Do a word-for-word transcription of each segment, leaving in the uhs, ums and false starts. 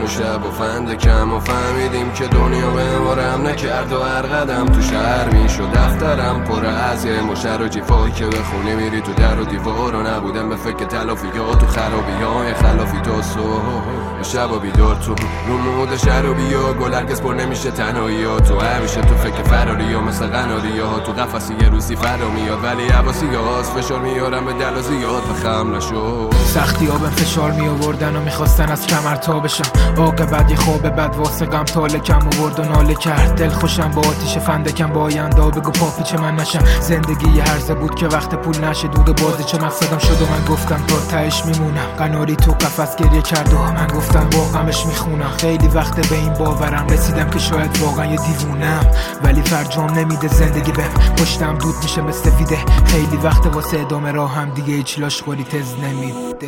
و شب و فند کم و فهمیدیم که دنیا به مارم نکرد و هر قدم تو شهر میشد دفترم پر از یه مشر و جیفایی که به خونه میری تو در و دیوار و نبودم به فکر تلافی ها تو خرابی های خلافی تو صبح شب و بیدار تو رو مود شرابی ها گل هرگز پر نمیشه تنهایی ها تو همیشه تو فکر فراری ها مثل قناری ها تو قفصی یه روزی فرا میاد ولی عباسی هاست فشار میارم به دل و زیاد و خم نشو سختی ها به فشار می آوردن و میخواستن از کمر تا بشم عاقبت یه خواب بد واسه غم تالکم آورد و ناله کرد دل خوشم با آتیش فندکم با آینده بگو پاپیچه من نشم زندگی یه هرزه بود که وقت پول نشه دود و بازی چه مقصدم شد و من گفتم تا تهش میمونم قناری تو قفس گریه کرد و من گفتم با غمش میخونم خیلی وقت به این باورم رسیدم که شاید واقعا یه دیوونم ولی فرجام نمیده زندگی بهم پشتم دود میشه به سفیده خیلی وقت واسه ادامه راه هم دیگه هیچ لاشخوری تز نمیده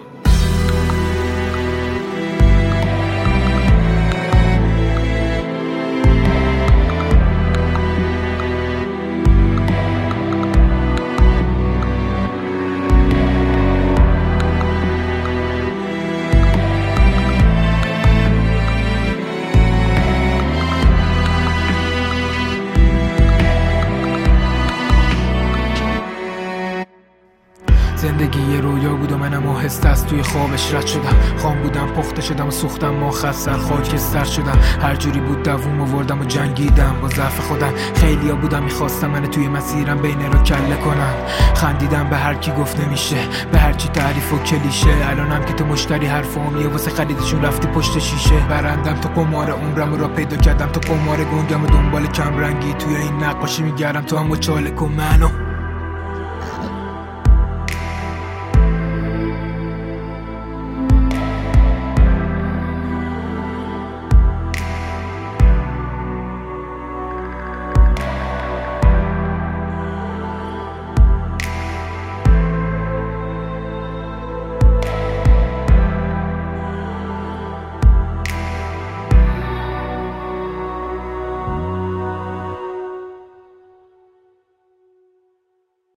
زندگی یه رویا بود و منم آهسته از توی خوابش رد شدم خام بودم پخته شدم و سوختم ما سر خاکستر شدم هر جوری بود دووم آوردم و جنگیدم با ضعف خودم خیلیا بودم میخواستم من توی مسیرم بین رو کله کنم خندیدم به هر کی گفت نمیشه به هر چی تعریف و کلیشه الانم که تو مشتری حرفامیه واسه خریدشون رفتی پشت شیشه برندم تو قمار عمرم رو پیدا کردم تو قمار گنگم و دنبال کم رنگی توی این نقاشی میگردم تو هم و چالک و منو